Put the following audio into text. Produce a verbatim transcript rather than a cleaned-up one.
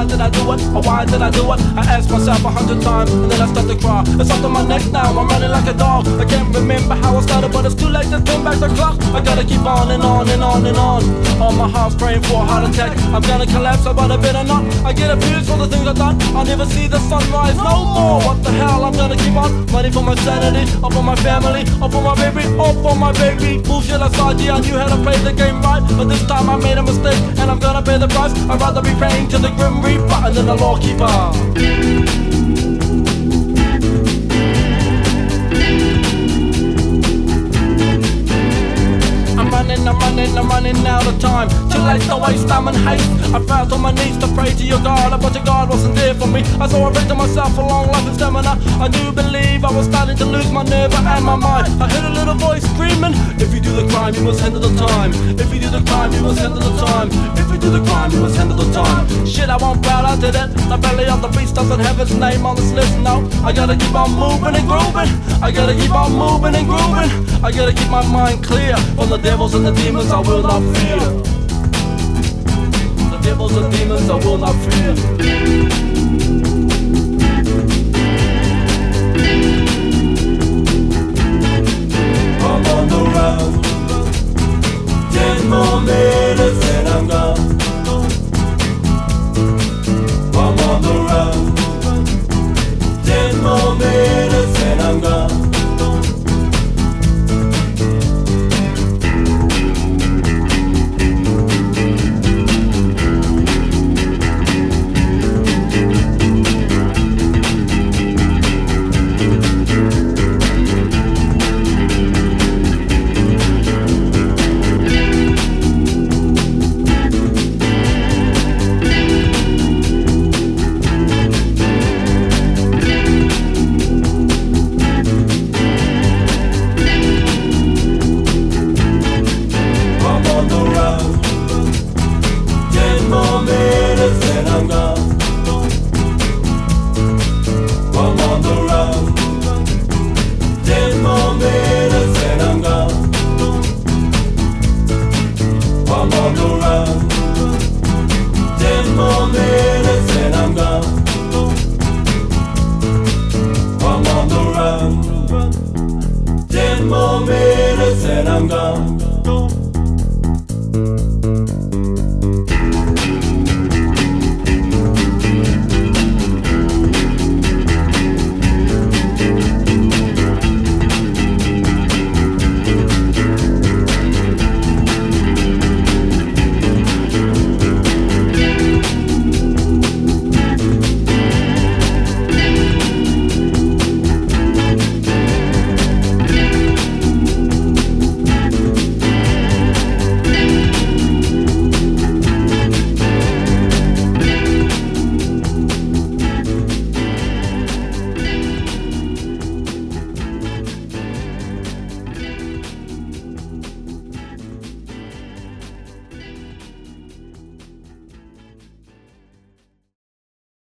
why did I do it? Or why did I do it? I ask myself a hundred times and then I start to cry. It's up to my neck now, I'm running like a dog. I can't remember how I started, but it's too late to turn back the clock. I gotta keep on and on and on and on. All my heart's praying for a heart attack. I'm gonna collapse, I better better not. I get abused for the things I've done. I'll never see the sunrise no more. What the hell, I'm gonna keep on fighting for my sanity, or for my family, or for my baby, or for my baby. Bullshit aside, yeah, I knew how to play the game right, but this time I made a mistake, and I'm gonna pay the price. I'd rather be praying to the Grim Reaper than the law keeper. I'm running, I'm running out of time. Too late to waste time and haste. I fell on my knees to pray to your God, but your God wasn't there for me. I saw I prayed to myself for long life and stamina. I do believe I was starting to lose my nerve and my mind. I heard a little voice screaming, if you do the crime, you must handle the time. If you do the crime, you must handle the time. If you do the crime, you must handle the time. Shit, I won't bow down to that. The belly of the beast doesn't have its name on this list, no. I gotta keep on moving and grooving. I gotta keep on moving and grooving. I gotta keep my mind clear from the devils and the demons I will not fear. The devils and demons I will not fear.